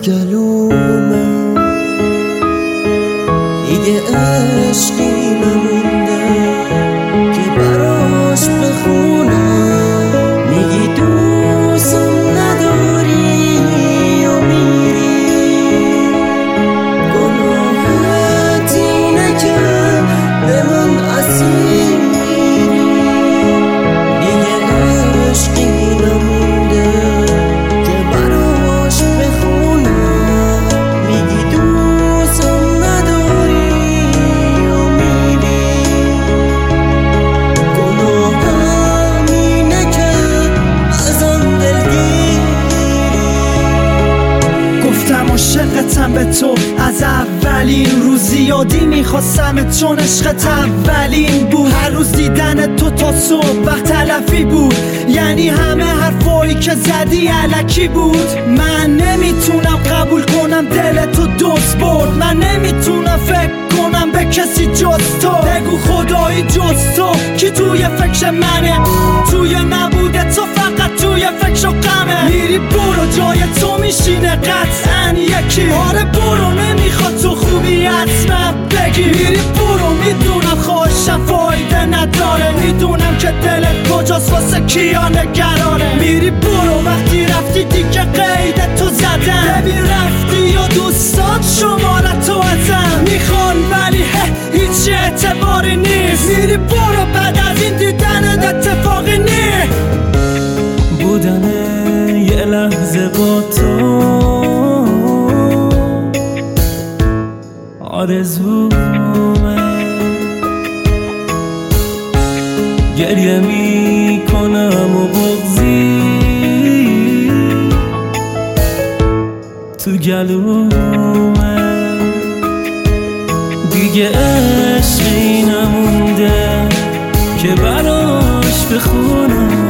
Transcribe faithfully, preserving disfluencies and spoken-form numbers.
گلومه دیگه عشقی نمونده که براش بخونم. میگی دوستم نداری یا میری، گناهت اینه که به من اسیر میری. دیگه عشقی نمونده که براش بخونم. میگی دوستم نداری یا میری، گناهم اینه که ازم دلگیری. گفتم عاشقتم به تو از اولین روز، یادی میخواستم چون عشقت اولین بود. هر روز دیدن تو تا صبح وقت تلفی بود، یعنی همه حرفایی که زدی الکی بود. من نمیتونم قبول کنم دل تو دوست برد، من نمیتونم فکر کنم به کسی جز تو. بگو خدایی جز تو کی توی فکر منه، توی نبوده تو فقط توی فکر و غمه. میری برو جای تو میشینه قطعا یکی، آره برو نمیخواد تو خوبی حتما بگی. میری برو میدونم خوشم فایده نداره، میدونم که دلت کجاست واسه کیا نگرانه. میری برو وقتی رفتی دیگه قید تو زدم، ببین رفتی و دوستات شمارتو ازم میخوان ولی هیچ اعتباری نیست. میری برو بعد از این دیدن اتفاقی نیست. بودن یه لحظه با تو آرزومه، گریه می کنم و بغضی تو گلومه. دیگه عشقی نمونده که براش بخونم.